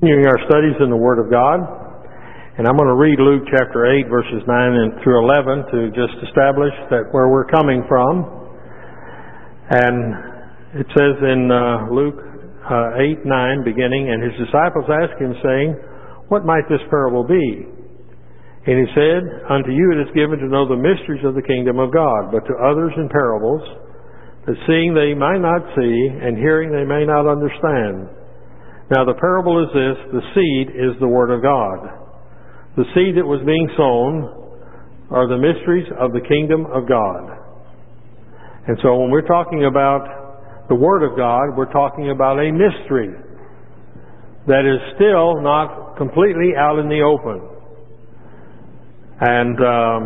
Continuing our studies in the Word of God, and I'm going to read Luke chapter 8, verses 9 through 11 to just establish that where we're coming from. And it says in Luke 8:9, beginning, and his disciples asked him, saying, "What might this parable be?" And he said, "Unto you it is given to know the mysteries of the kingdom of God, but to others in parables, that seeing they might not see, and hearing they may not understand. Now the parable is this: the seed is the Word of God. The seed that was being sown are the mysteries of the kingdom of God." And so when we're talking about the Word of God, we're talking about a mystery that is still not completely out in the open. And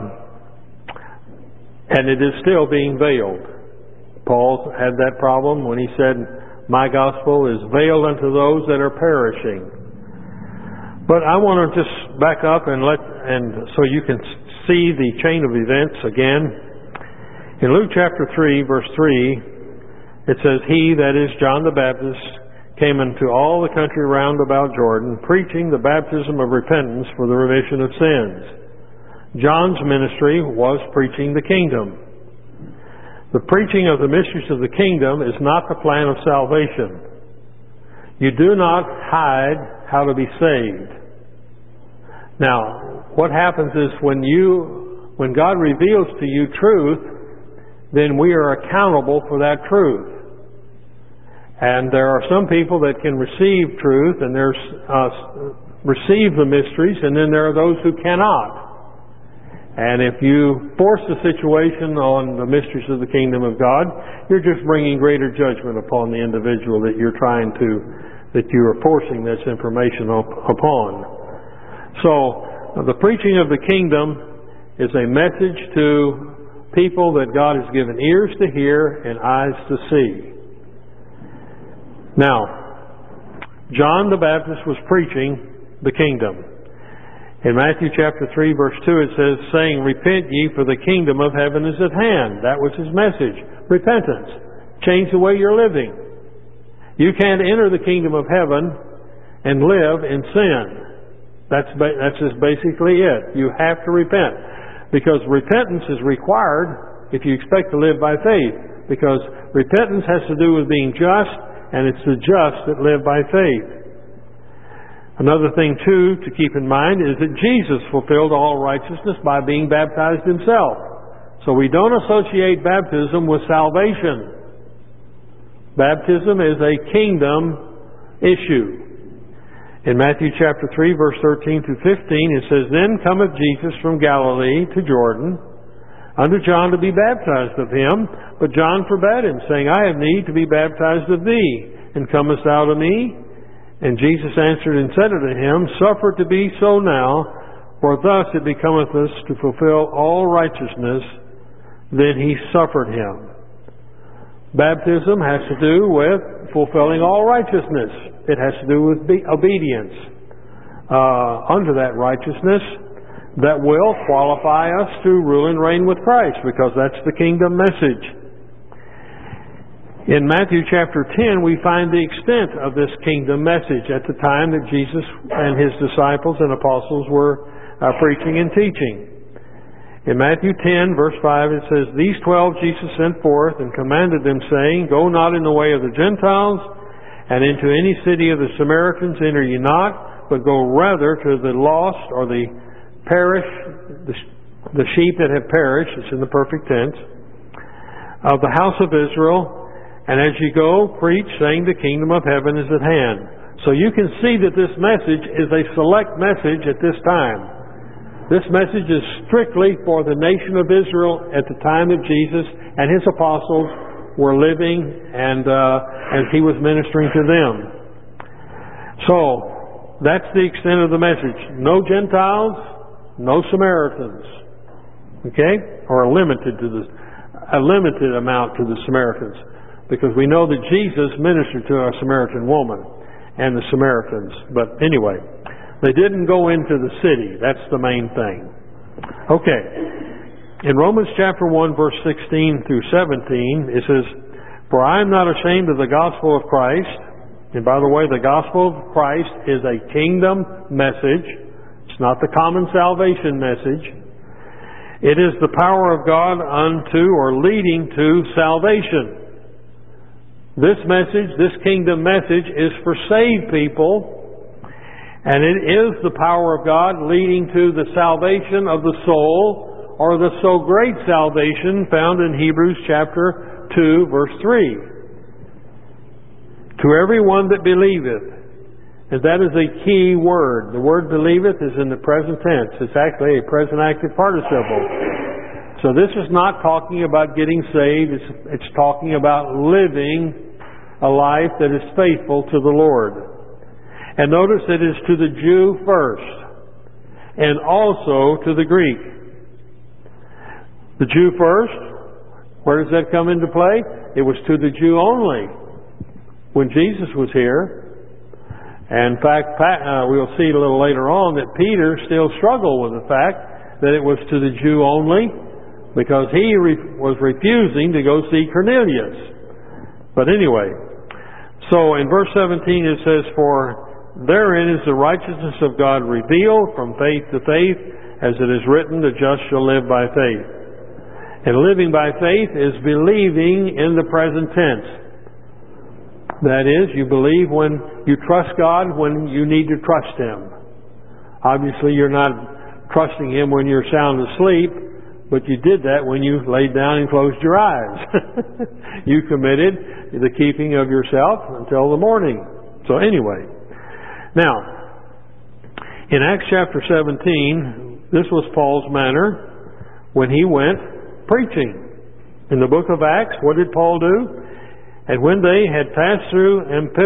it is still being veiled. Paul had that problem when he said, "My gospel is veiled unto those that are perishing." But I want to just back up and so you can see the chain of events again. In Luke chapter 3, verse 3, it says, "He, that is John the Baptist, came into all the country round about Jordan, preaching the baptism of repentance for the remission of sins." John's ministry was preaching the kingdom. The preaching of the mysteries of the kingdom is not the plan of salvation. You do not hide how to be saved. Now, what happens is when God reveals to you truth, then we are accountable for that truth. And there are some people that can receive truth and receive the mysteries, and then there are those who cannot. And if you force the situation on the mysteries of the kingdom of God, you're just bringing greater judgment upon the individual that you are forcing this information upon. So, the preaching of the kingdom is a message to people that God has given ears to hear and eyes to see. Now, John the Baptist was preaching the kingdom. In Matthew chapter 3, verse 2, it says, saying, "Repent ye, for the kingdom of heaven is at hand." That was his message. Repentance. Change the way you're living. You can't enter the kingdom of heaven and live in sin. That's just basically it. You have to repent. Because repentance is required if you expect to live by faith. Because repentance has to do with being just, and it's the just that live by faith. Another thing, too, to keep in mind is that Jesus fulfilled all righteousness by being baptized himself. So we don't associate baptism with salvation. Baptism is a kingdom issue. In Matthew chapter 3, verse 13 to 15, it says, "Then cometh Jesus from Galilee to Jordan unto John to be baptized of him. But John forbade him, saying, I have need to be baptized of thee, and comest thou to me? And Jesus answered and said unto him, Suffer it to be so now, for thus it becometh us to fulfill all righteousness. Then he suffered him." Baptism has to do with fulfilling all righteousness. It has to do with obedience unto that righteousness that will qualify us to rule and reign with Christ, because that's the kingdom message. In Matthew chapter 10, we find the extent of this kingdom message at the time that Jesus and his disciples and apostles were preaching and teaching. In Matthew 10, verse 5, it says, "These 12 Jesus sent forth and commanded them, saying, Go not in the way of the Gentiles, and into any city of the Samaritans enter ye not, but go rather to the lost," or the the sheep that have perished, it's in the perfect tense, "of the house of Israel. And as ye go, preach, saying, The kingdom of heaven is at hand." So you can see that this message is a select message at this time. This message is strictly for the nation of Israel at the time that Jesus and his apostles were living and as he was ministering to them. So, that's the extent of the message. No Gentiles, no Samaritans. Okay? Or a limited amount to the Samaritans. Because we know that Jesus ministered to a Samaritan woman and the Samaritans. But anyway, they didn't go into the city. That's the main thing. Okay. In Romans chapter 1, verse 16 through 17, it says, "For I am not ashamed of the gospel of Christ, And by the way, the gospel of Christ is a kingdom message. It's not the common salvation message. It is the power of God unto or leading to salvation. This message, this kingdom message, is for saved people, and it is the power of God leading to the salvation of the soul, or the so great salvation found in Hebrews chapter 2, verse 3. To everyone that believeth. And that is a key word. The word believeth is in the present tense. It's actually a present active participle. So this is not talking about getting saved. It's talking about living a life that is faithful to the Lord. And notice it is to the Jew first, and also to the Greek. The Jew first, where does that come into play? It was to the Jew only when Jesus was here. And in fact, we'll see a little later on that Peter still struggled with the fact that it was to the Jew only, because he was refusing to go see Cornelius. But anyway, so in verse 17 it says, "For therein is the righteousness of God revealed from faith to faith, as it is written, the just shall live by faith." And living by faith is believing in the present tense. That is, you believe when you trust God when you need to trust Him. Obviously, you're not trusting Him when you're sound asleep, but you did that when you laid down and closed your eyes. You committed the keeping of yourself until the morning. So anyway, now, in Acts chapter 17, this was Paul's manner when he went preaching. In the book of Acts, what did Paul do? And when they had passed through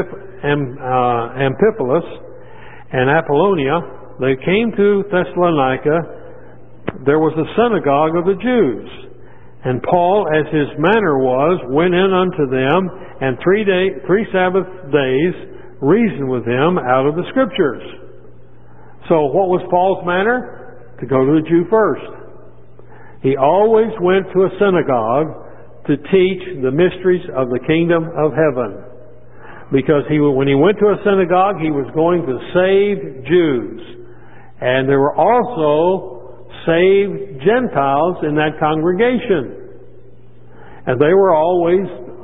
Amphipolis and Apollonia, they came to Thessalonica. There was a synagogue of the Jews. And Paul, as his manner was, went in unto them, and 3 Sabbath days reasoned with them out of the Scriptures. So what was Paul's manner? To go to the Jew first. He always went to a synagogue to teach the mysteries of the kingdom of heaven. Because when he went to a synagogue, he was going to save Jews. And there were also saved Gentiles in that congregation. And they were always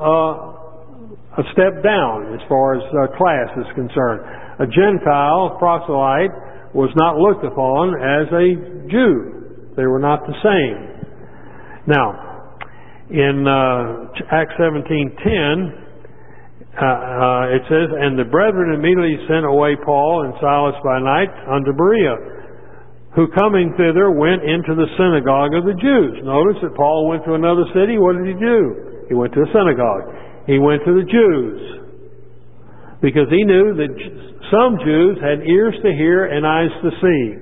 a step down as far as class is concerned. A Gentile proselyte was not looked upon as a Jew. They were not the same. Now, in Acts 17:10, it says, "And the brethren immediately sent away Paul and Silas by night unto Berea, who coming thither went into the synagogue of the Jews." Notice that Paul went to another city. What did he do? He went to a synagogue. He went to the Jews. Because he knew that some Jews had ears to hear and eyes to see.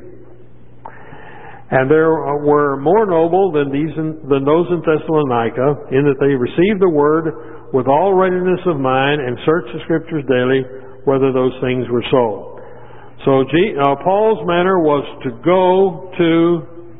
And there were more noble than those in Thessalonica, in that they received the word with all readiness of mind and searched the Scriptures daily, whether those things were so. So Paul's manner was to go to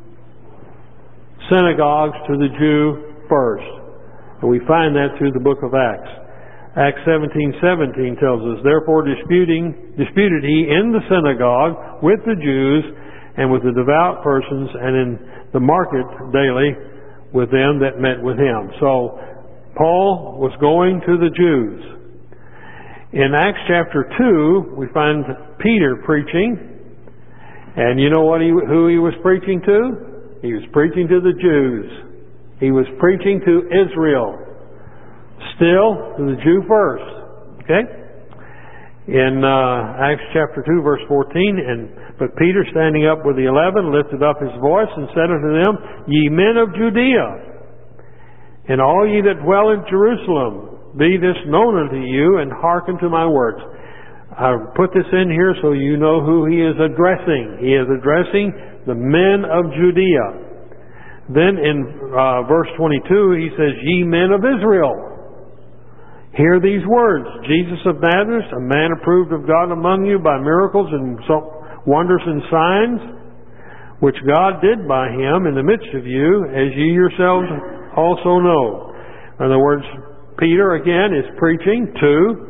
synagogues to the Jew first. And we find that through the book of Acts. Acts 17:17 tells us, "Therefore disputed he in the synagogue with the Jews and with the devout persons, and in the market daily with them that met with him." So Paul was going to the Jews. In Acts chapter 2, we find Peter preaching. And you know who he was preaching to? He was preaching to the Jews. He was preaching to Israel. Still, to the Jew first. Okay? In Acts chapter 2, verse 14, "But Peter, standing up with the 11, lifted up his voice and said unto them, Ye men of Judea, and all ye that dwell in Jerusalem, be this known unto you, and hearken to my words." I put this in here so you know who he is addressing. He is addressing the men of Judea. Then in verse 22, he says, "Ye men of Israel, hear these words. Jesus of Nazareth, a man approved of God among you by miracles and wonders and signs, which God did by him in the midst of you, as ye yourselves also know." In other words, Peter again is preaching to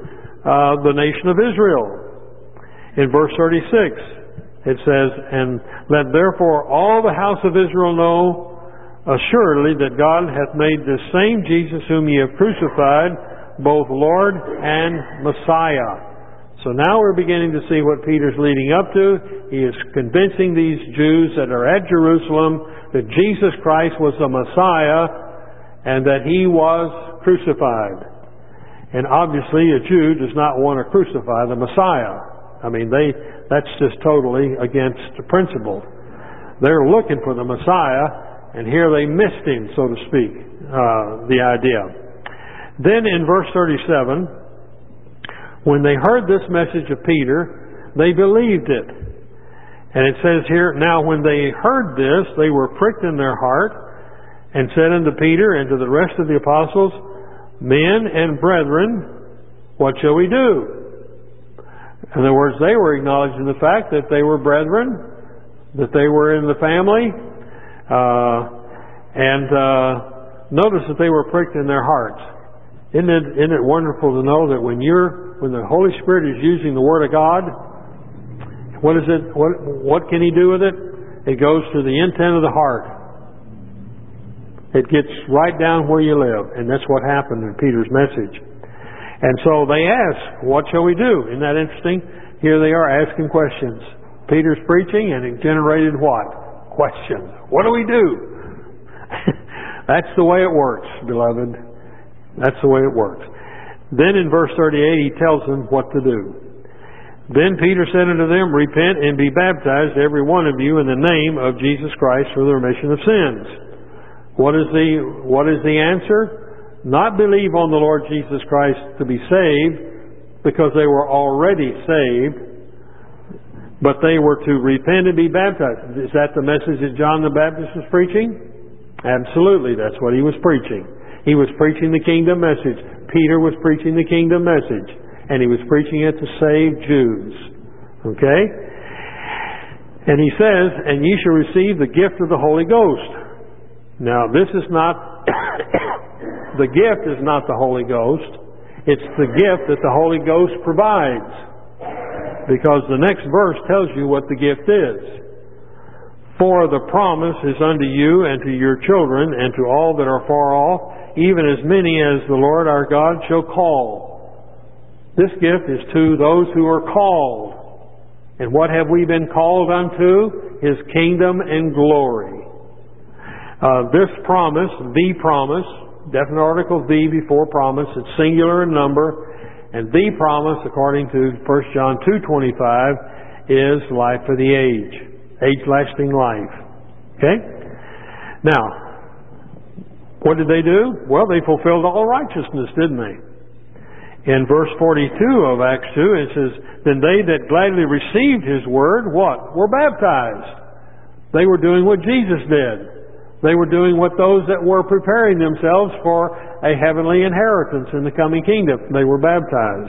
the nation of Israel. In verse 36, it says, "And let therefore all the house of Israel know assuredly that God hath made this same Jesus whom ye have crucified, both Lord and Messiah." So now we're beginning to see what Peter's leading up to. He is convincing these Jews that are at Jerusalem that Jesus Christ was the Messiah and that He was crucified. And obviously a Jew does not want to crucify the Messiah. I mean, that's just totally against the principle. They're looking for the Messiah, and here they missed Him, so to speak, the idea. Then in verse 37, when they heard this message of Peter, they believed it. And it says here, "Now when they heard this, they were pricked in their heart, and said unto Peter and to the rest of the apostles, Men and brethren, what shall we do?" In other words, they were acknowledging the fact that they were brethren, that they were in the family, and notice that they were pricked in their hearts. Isn't it wonderful to know that when the Holy Spirit is using the Word of God, what is it? What can He do with it? It goes to the intent of the heart. It gets right down where you live, and that's what happened in Peter's message. And so they ask, "What shall we do?" Isn't that interesting? Here they are asking questions. Peter's preaching, and it generated what? Questions. What do we do? That's the way it works, beloved. That's the way it works. Then in verse 38, he tells them what to do. "Then Peter said unto them, Repent and be baptized, every one of you, in the name of Jesus Christ for the remission of sins." What is the answer? Not believe on the Lord Jesus Christ to be saved, because they were already saved, but they were to repent and be baptized. Is that the message that John the Baptist was preaching? Absolutely, that's what he was preaching. He was preaching the kingdom message. Peter was preaching the kingdom message, and he was preaching it to save Jews. Okay? And he says, "And ye shall receive the gift of the Holy Ghost." Now, this is not, the gift is not the Holy Ghost. It's the gift that the Holy Ghost provides. Because the next verse tells you what the gift is. "For the promise is unto you and to your children and to all that are far off, even as many as the Lord our God shall call." This gift is to those who are called. And what have we been called unto? His kingdom and glory. This promise, the promise, definite article the before promise, it's singular in number, and the promise, according to 1 John 2:25, is life for the age-lasting life. Okay? Now, what did they do? Well, they fulfilled all righteousness, didn't they? In verse 42 of Acts 2, it says, "Then they that gladly received His word," what? Were baptized. They were doing what Jesus did. They were doing what those that were preparing themselves for a heavenly inheritance in the coming kingdom. They were baptized.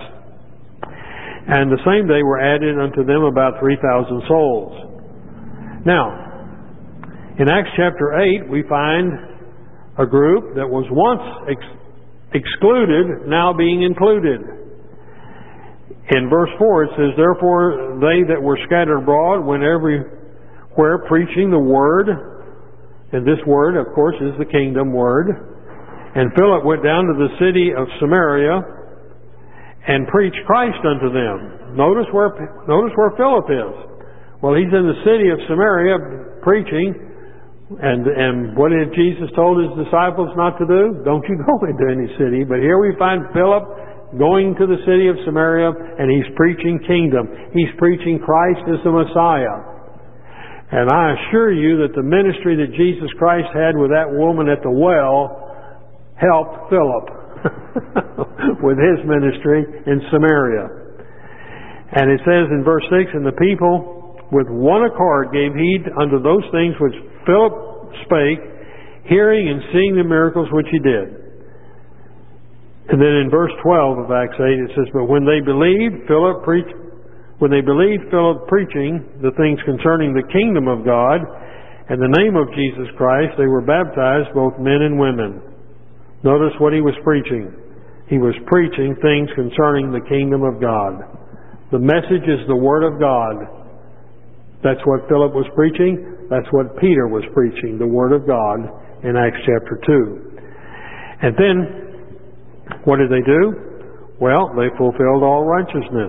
And the same day were added unto them about 3,000 souls. Now, in Acts chapter 8, we find a group that was once excluded, now being included. In verse 4 it says, "Therefore they that were scattered abroad went everywhere preaching the word." And this word, of course, is the kingdom word. "And Philip went down to the city of Samaria and preached Christ unto them." Notice where Philip is. Well, he's in the city of Samaria preaching. And what did Jesus told His disciples not to do? Don't you go into any city. But here we find Philip going to the city of Samaria, and he's preaching kingdom. He's preaching Christ as the Messiah. And I assure you that the ministry that Jesus Christ had with that woman at the well helped Philip with his ministry in Samaria. And it says in verse 6, "And the people with one accord gave heed unto those things which Philip spake, hearing and seeing the miracles which he did." And then in verse 12 of Acts 8 it says, "But when they believed Philip preaching the things concerning the kingdom of God and the name of Jesus Christ, they were baptized, both men and women." Notice what he was preaching. He was preaching things concerning the kingdom of God. The message is the Word of God. That's what Philip was preaching. That's what Peter was preaching, the Word of God in Acts chapter 2. And then, what did they do? Well, they fulfilled all righteousness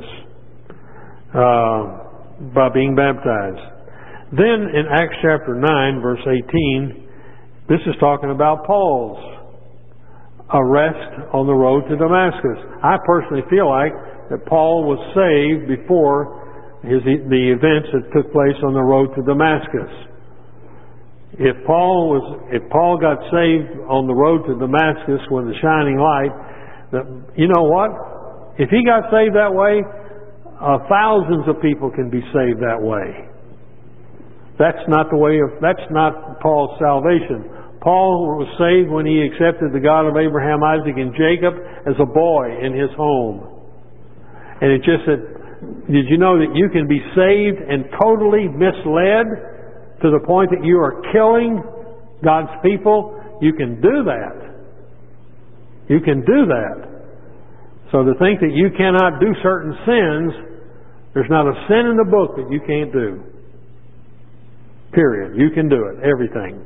by being baptized. Then in Acts chapter 9, verse 18, this is talking about Paul's arrest on the road to Damascus. I personally feel like that Paul was saved before the events that took place on the road to Damascus. If Paul got saved on the road to Damascus with the shining light, you know what? If he got saved that way, thousands of people can be saved that way. That's not Paul's salvation. Paul was saved when he accepted the God of Abraham, Isaac, and Jacob as a boy in his home. And it just said, did you know that you can be saved and totally misled to the point that you are killing God's people? You can do that. You can do that. So to think that you cannot do certain sins, there's not a sin in the book that you can't do. Period. You can do it. Everything.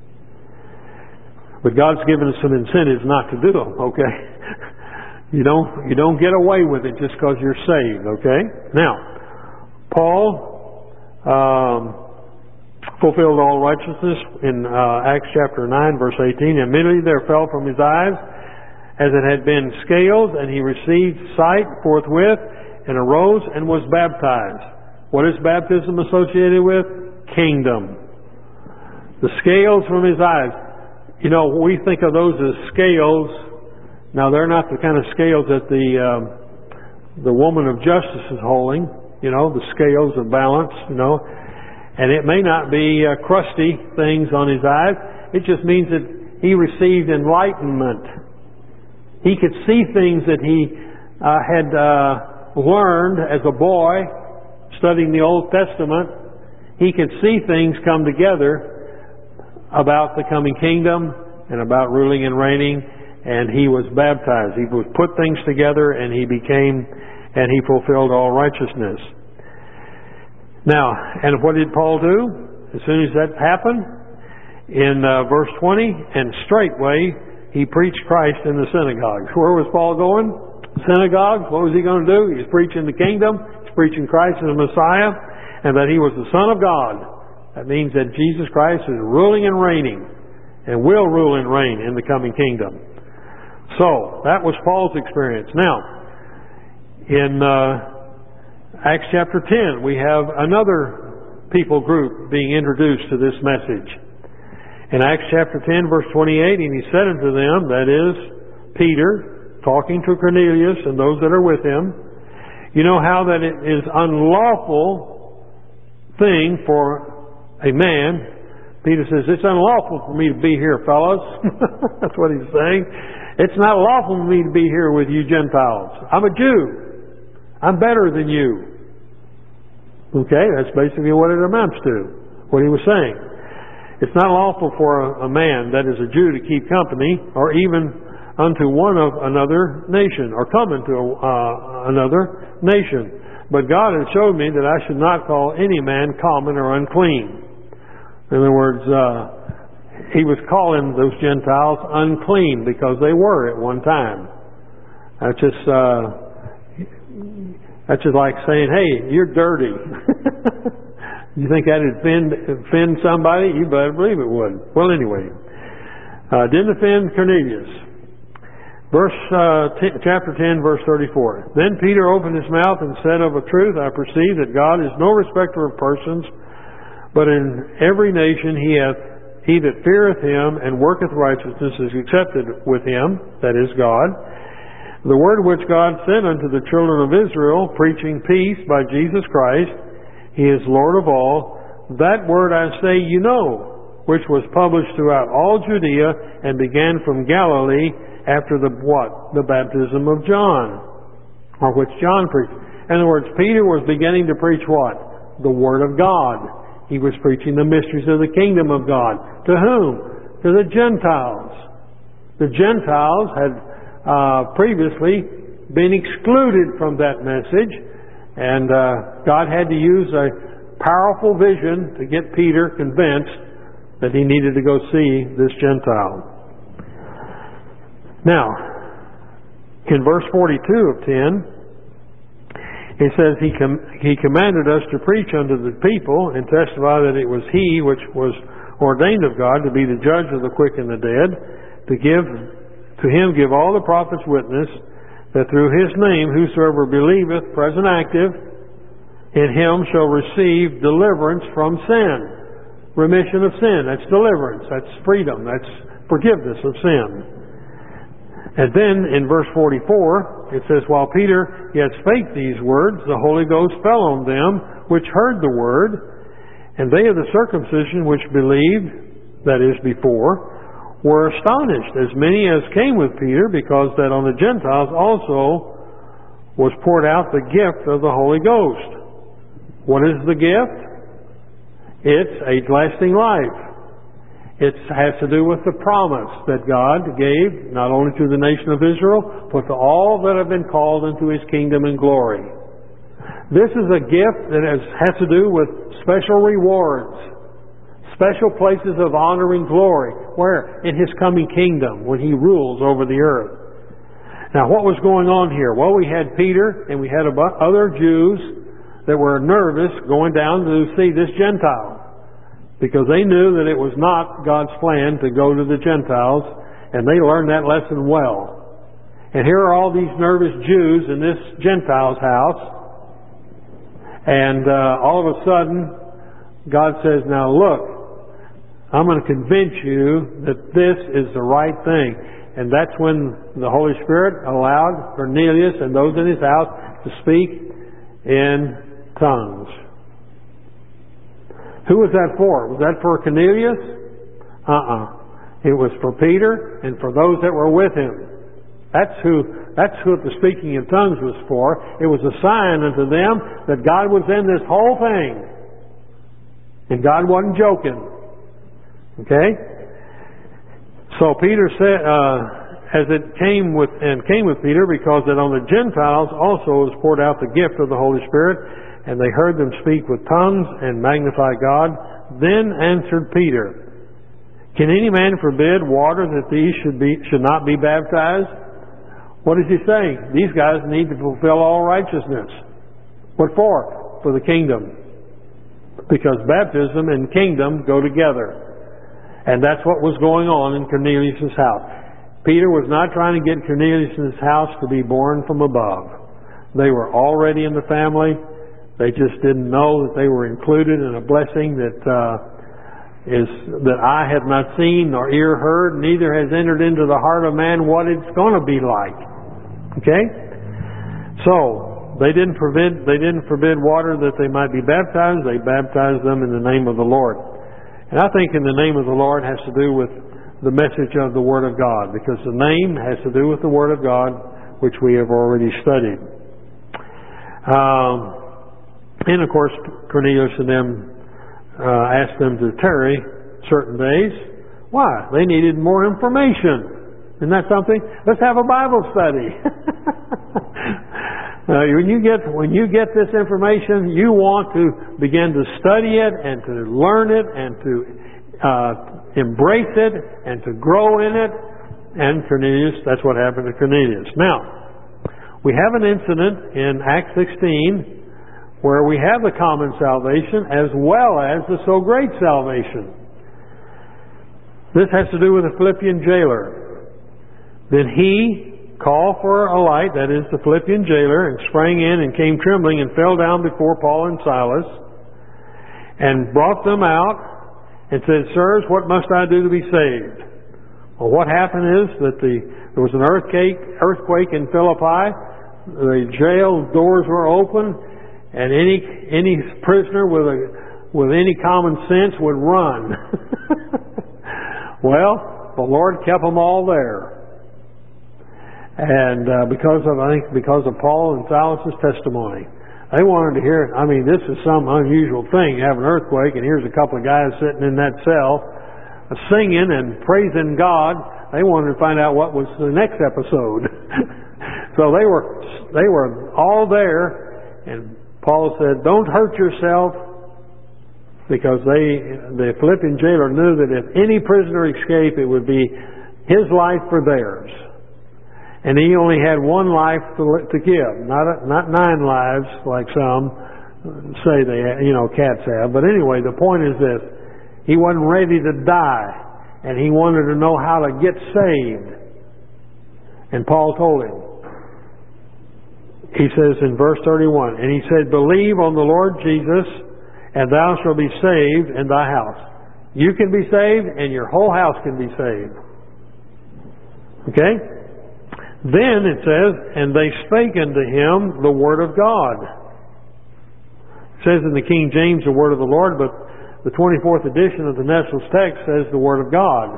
But God's given us some incentives not to do them, okay? You don't get away with it just because you're saved, okay? Now, Paul fulfilled all righteousness in Acts chapter 9, verse 18. Immediately there fell from his eyes as it had been scales, and he received sight forthwith, and arose and was baptized. What is baptism associated with? Kingdom. The scales from his eyes. You know, we think of those as scales. Now, they're not the kind of scales that the woman of justice is holding. You know, the scales of balance, you know. And it may not be crusty things on his eyes. It just means that he received enlightenment. He could see things that he had learned as a boy studying the Old Testament. He could see things come together about the coming kingdom and about ruling and reigning, and he was baptized. He would put things together, and he fulfilled all righteousness. Now, and what did Paul do as soon as that happened? In verse 20, and straightway he preached Christ in the synagogues. Where was Paul going? Synagogues. What was he going to do? He was preaching the kingdom. He was preaching Christ as the Messiah, and that he was the Son of God. That means that Jesus Christ is ruling and reigning, and will rule and reign in the coming kingdom. So, that was Paul's experience. Now, in Acts chapter 10, we have another people group being introduced to this message. In Acts chapter 10, verse 28, and he said unto them, that is, Peter, talking to Cornelius and those that are with him, you know how that it is unlawful thing for a man. Peter says, it's unlawful for me to be here, fellas. That's what he's saying. It's not lawful for me to be here with you Gentiles. I'm a Jew. I'm better than you. Okay, that's basically what it amounts to, what he was saying. It's not lawful for a man that is a Jew to keep company, or even unto one of another nation, or come into another nation. But God has showed me that I should not call any man common or unclean. In other words, he was calling those Gentiles unclean because they were at one time. That's just like saying, hey, you're dirty. You think that'd offend somebody? You better believe it would. Well, anyway, didn't offend Cornelius. Chapter 10, verse 34. Then Peter opened his mouth and said, of a truth I perceive that God is no respecter of persons, but in every nation he that feareth him and worketh righteousness is accepted with him, that is God. The word which God sent unto the children of Israel, preaching peace by Jesus Christ, he is Lord of all. That word I say you know, which was published throughout all Judea and began from Galilee after the what? The baptism of John, or which John preached. In other words, Peter was beginning to preach what? The Word of God. He was preaching the mysteries of the kingdom of God. To whom? To the Gentiles. The Gentiles had previously been excluded from that message, and God had to use a powerful vision to get Peter convinced that he needed to go see this Gentile. Now, in verse 42 of 10, it says, He commanded us to preach unto the people and testify that it was He which was ordained of God to be the judge of the quick and the dead, to Him give all the prophets witness, that through His name whosoever believeth, present active, in Him shall receive deliverance from sin. Remission of sin, that's deliverance, that's freedom, that's forgiveness of sin. And then in verse 44, it says, While Peter yet spake these words, the Holy Ghost fell on them which heard the word, and they of the circumcision which believed, that is before, were astonished, as many as came with Peter, because that on the Gentiles also was poured out the gift of the Holy Ghost. What is the gift? It's age-lasting life. It has to do with the promise that God gave, not only to the nation of Israel, but to all that have been called into His kingdom and glory. This is a gift that has to do with special rewards, special places of honor and glory. Where? In His coming kingdom, when He rules over the earth. Now, what was going on here? Well, we had Peter and we had other Jews that were nervous going down to see this Gentile, because they knew that it was not God's plan to go to the Gentiles, and they learned that lesson well. And here are all these nervous Jews in this Gentile's house, and all of a sudden, God says, now look, I'm going to convince you that this is the right thing. And that's when the Holy Spirit allowed Cornelius and those in his house to speak in tongues. Who was that for? Was that for Cornelius? It was for Peter and for those that were with him. That's who the speaking in tongues was for. It was a sign unto them that God was in this whole thing. And God wasn't joking. Okay? So Peter said, as it came with Peter, because that on the Gentiles also was poured out the gift of the Holy Spirit, and they heard them speak with tongues and magnify God. Then answered Peter, Can any man forbid water that these should not be baptized? What is he saying? These guys need to fulfill all righteousness. What for? For the kingdom. Because baptism and kingdom go together. And that's what was going on in Cornelius' house. Peter was not trying to get Cornelius' house to be born from above. They were already in the family. They just didn't know that they were included in a blessing that eye had not seen nor ear heard, neither has entered into the heart of man what it's going to be like. Okay? So they didn't forbid water that they might be baptized. They baptized them in the name of the Lord. And I think in the name of the Lord has to do with the message of the Word of God, because the name has to do with the Word of God, which we have already studied. And of course, Cornelius and them asked them to tarry certain days. Why? They needed more information. Isn't that something? Let's have a Bible study. When you get this information, you want to begin to study it and to learn it and to embrace it and to grow in it. And Cornelius, that's what happened to Cornelius. Now, we have an incident in Acts 16 where we have the common salvation as well as the so great salvation. This has to do with the Philippian jailer. Then he called for a light, that is the Philippian jailer, and sprang in and came trembling and fell down before Paul and Silas and brought them out and said, Sirs, what must I do to be saved? Well, what happened is that there was an earthquake in Philippi. The jail doors were open, and any prisoner with any common sense would run. Well, the Lord kept them all there. And because of Paul and Silas' testimony. They wanted to hear, this is some unusual thing, have an earthquake, and here's a couple of guys sitting in that cell singing and praising God They wanted to find out what was the next episode. So they were all there, and Paul said, "Don't hurt yourself," because the Philippian jailer knew that if any prisoner escaped, it would be his life for theirs. And he only had one life to give, not 9 lives like some say cats have. But anyway, the point is this: he wasn't ready to die, and he wanted to know how to get saved. And Paul told him. He says in verse 31, and he said, "Believe on the Lord Jesus, and thou shalt be saved in thy house." You can be saved, and your whole house can be saved. Okay? Then it says, and they spake unto him the word of God. It says in the King James the word of the Lord, but the 24th edition of the Nestle's text says the word of God.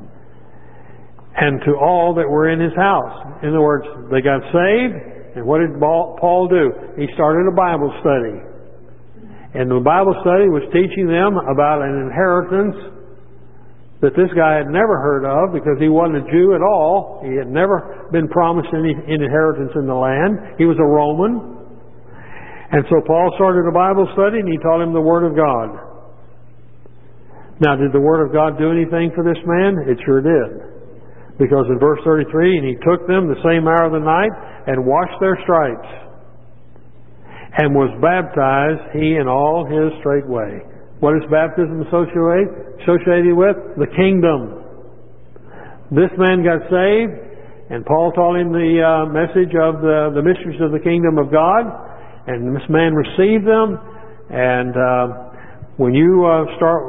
And to all that were in his house. In other words, they got saved. And what did Paul do? He started a Bible study. And the Bible study was teaching them about an inheritance that this guy had never heard of, because he wasn't a Jew at all. He had never been promised any inheritance in the land. He was a Roman. And so Paul started a Bible study, and he taught him the Word of God. Now, did the Word of God do anything for this man? It sure did. Because in verse 33, and he took them the same hour of the night, and washed their stripes, and was baptized, he and all his straightway. What is baptism associated with? The kingdom. This man got saved, and Paul taught him the message of the mysteries of the kingdom of God, and this man received them. And when you are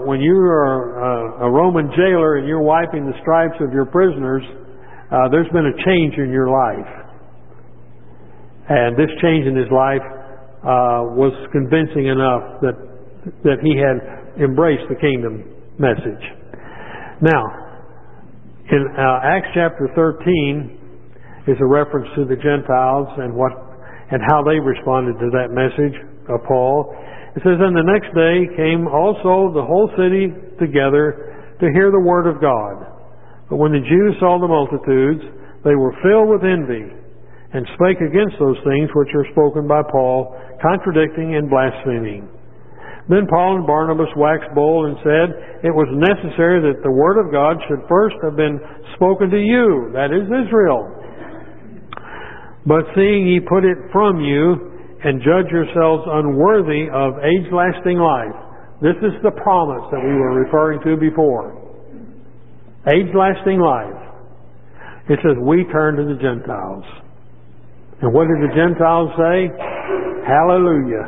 a Roman jailer and you're wiping the stripes of your prisoners, there's been a change in your life. And this change in his life was convincing enough that he had embraced the kingdom message. Now, in Acts chapter 13 is a reference to the Gentiles and how they responded to that message of Paul. It says, "And the next day came also the whole city together to hear the word of God. But when the Jews saw the multitudes, they were filled with envy, and spake against those things which are spoken by Paul, contradicting and blaspheming. Then Paul and Barnabas waxed bold and said, It was necessary that the word of God should first have been spoken to you, that is Israel. But seeing ye put it from you, and judge yourselves unworthy of age-lasting life." This is the promise that we were referring to before. Age-lasting life. It says, we turn to the Gentiles. And what did the Gentiles say? Hallelujah.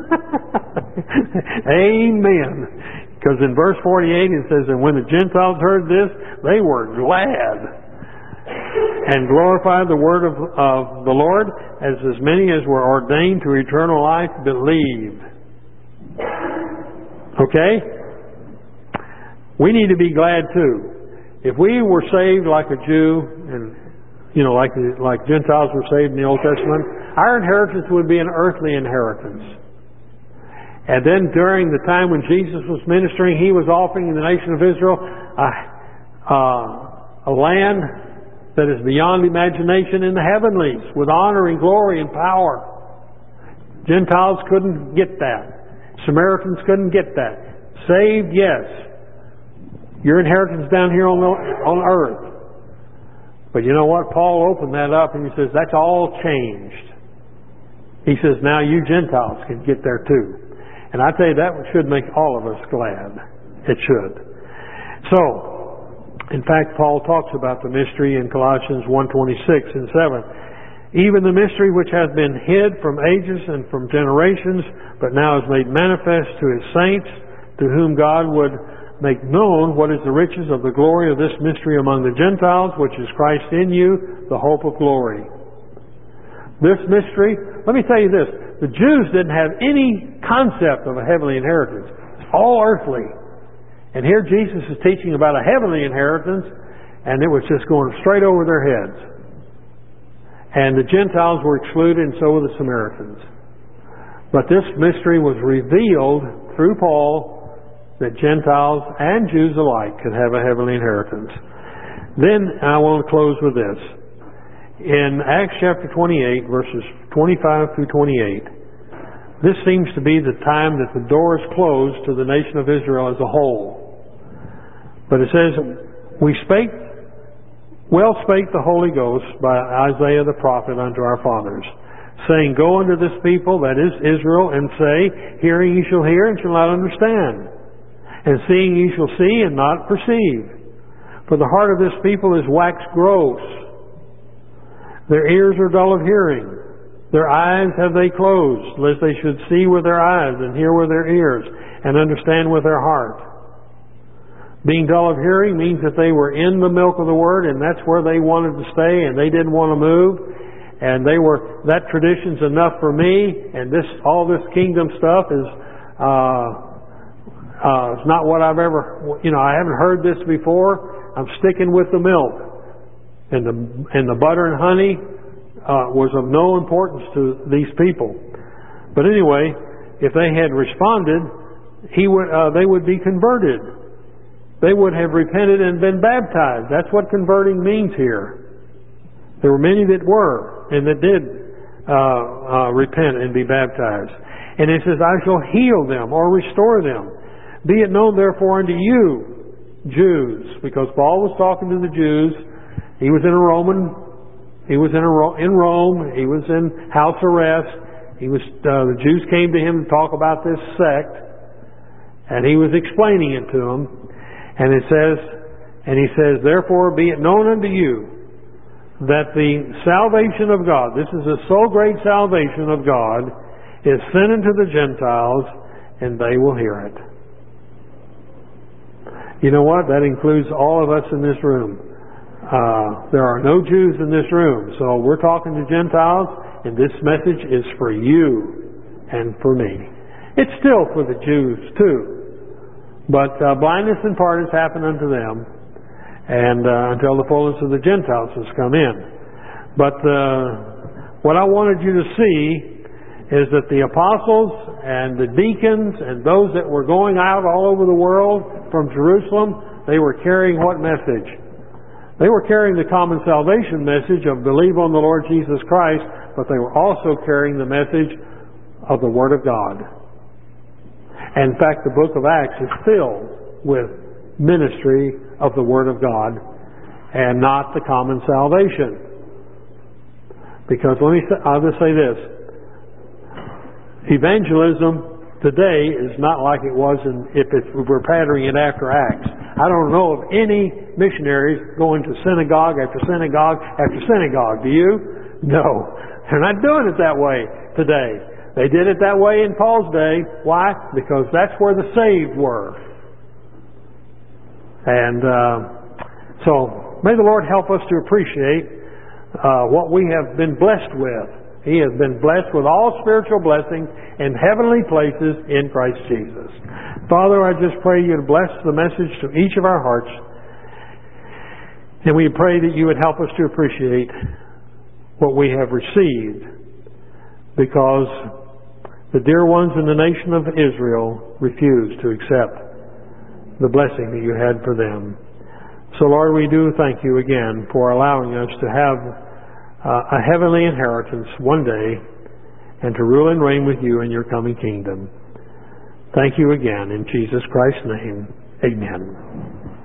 Amen. Because in verse 48 it says, "And when the Gentiles heard this, they were glad, and glorified the word of the Lord, as many as were ordained to eternal life believed." Okay? We need to be glad too. If we were saved like a Jew, and like Gentiles were saved in the Old Testament, our inheritance would be an earthly inheritance. And then during the time when Jesus was ministering, He was offering the nation of Israel a land that is beyond imagination in the heavenlies, with honor and glory and power. Gentiles couldn't get that. Samaritans couldn't get that. Saved, yes. Your inheritance down here on earth. But you know what? Paul opened that up and he says, that's all changed. He says, now you Gentiles can get there too. And I tell you, that should make all of us glad. It should. So, in fact, Paul talks about the mystery in Colossians 1:26 and 7. "Even the mystery which hath been hid from ages and from generations, but now is made manifest to His saints, to whom God would make known what is the riches of the glory of this mystery among the Gentiles, which is Christ in you, the hope of glory." This mystery, let me tell you this, the Jews didn't have any concept of a heavenly inheritance. It's all earthly. And here Jesus is teaching about a heavenly inheritance, and it was just going straight over their heads. And the Gentiles were excluded, and so were the Samaritans. But this mystery was revealed through Paul, that Gentiles and Jews alike could have a heavenly inheritance. Then I want to close with this. In Acts chapter 28, verses 25 through 28, this seems to be the time that the door is closed to the nation of Israel as a whole. But it says, Well spake the Holy Ghost by Isaiah the prophet unto our fathers, saying, Go unto this people, that is Israel, and say, Hearing ye shall hear, and shall not understand, and seeing ye shall see, and not perceive. For the heart of this people is waxed gross. Their ears are dull of hearing. Their eyes have they closed, lest they should see with their eyes, and hear with their ears, and understand with their heart. Being dull of hearing means that they were in the milk of the Word, and that's where they wanted to stay, and they didn't want to move. And that tradition's enough for me, and all this kingdom stuff is not what I've ever, I haven't heard this before. I'm sticking with the milk. And the butter and honey was of no importance to these people. But anyway, if they had responded, they would be converted. They would have repented and been baptized. That's what converting means here. There were many that were, and that did repent and be baptized. And it says, I shall heal them or restore them. Be it known therefore unto you, Jews, because Paul was talking to the Jews. He was in Rome. He was in house arrest. The Jews came to him to talk about this sect, and he was explaining it to them. And he says, therefore be it known unto you that the salvation of God, this is a so great salvation of God, is sent unto the Gentiles, and they will hear it. You know what? That includes all of us in this room. There are no Jews in this room, so we're talking to Gentiles, and this message is for you and for me. It's still for the Jews too, but blindness in part has happened unto them, and until the fullness of the Gentiles has come in. But what I wanted you to see is that the apostles and the deacons and those that were going out all over the world from Jerusalem, they were carrying what message? They were carrying the common salvation message of believe on the Lord Jesus Christ, but they were also carrying the message of the Word of God. And in fact, the book of Acts is filled with ministry of the Word of God and not the common salvation. Because I'll just say this. Evangelism today is not like it was if we're patterning it after Acts. I don't know of any missionaries going to synagogue after synagogue after synagogue. Do you? No. They're not doing it that way today. They did it that way in Paul's day. Why? Because that's where the saved were. And so may the Lord help us to appreciate what we have been blessed with. He has been blessed with all spiritual blessings in heavenly places in Christ Jesus. Father, I just pray you to bless the message to each of our hearts. And we pray that you would help us to appreciate what we have received, because the dear ones in the nation of Israel refused to accept the blessing that you had for them. So Lord, we do thank you again for allowing us to have a heavenly inheritance one day, and to rule and reign with you in your coming kingdom. Thank you again. In Jesus Christ's name, amen.